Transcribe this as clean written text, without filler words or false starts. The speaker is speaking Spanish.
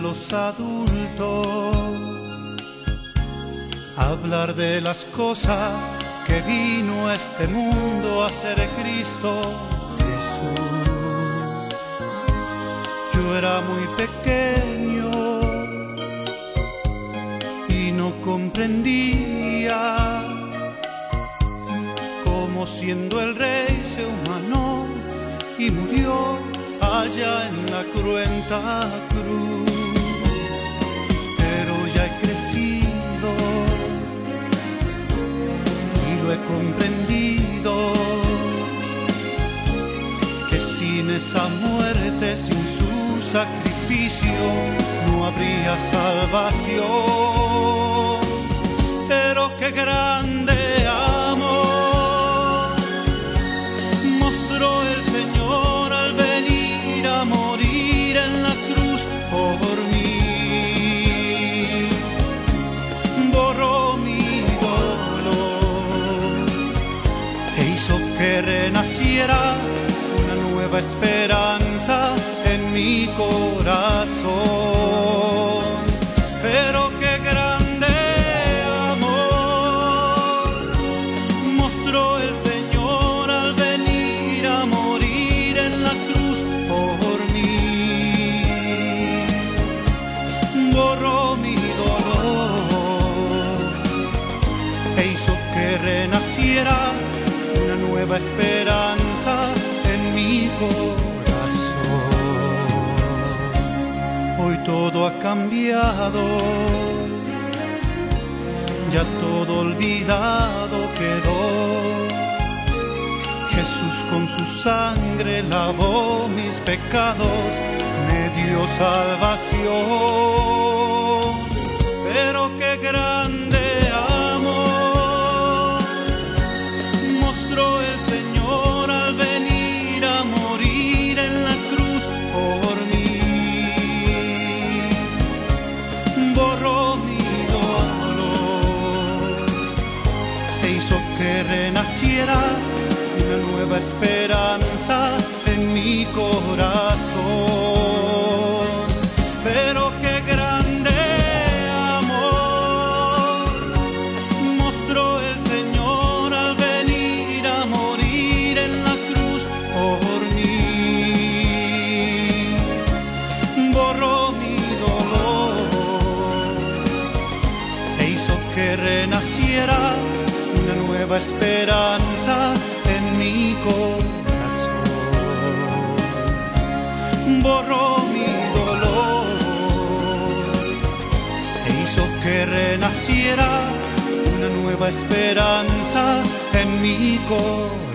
los adultos, hablar de las cosas que vino a este mundo a hacer Cristo Jesús. Yo era muy pequeño y no comprendía cómo siendo el rey se humanó y murió allá en la cruenta cruz. Pero ya he crecido y lo he comprendido, que sin esa muerte, sin su sacrificio, no habría salvación. Pero qué grande amor mostró el Señor al venir a morir en la cruz por mí. Borró mi dolor e hizo que renaciera una nueva esperanza en mi corazón. Pero qué grande amor mostró el Señor al venir a morir en la cruz por mí. Borró mi dolor e hizo que renaciera una nueva esperanza en mi corazón. Hoy todo ha cambiado, ya todo olvidado quedó. Jesús con su sangre lavó mis pecados, me dio salvación. Pero qué grande amor mostró el Señor al venir a morir en la cruz por mí. Borró mi dolor e hizo que renaciera una nueva esperanza en mi corazón. Pero qué grande amor mostró el Señor al venir a morir en la cruz por mí. Borró mi dolor e hizo que renaciera una nueva esperanza en mi corazón. Borró mi dolor e hizo que renaciera una nueva esperanza en mi corazón.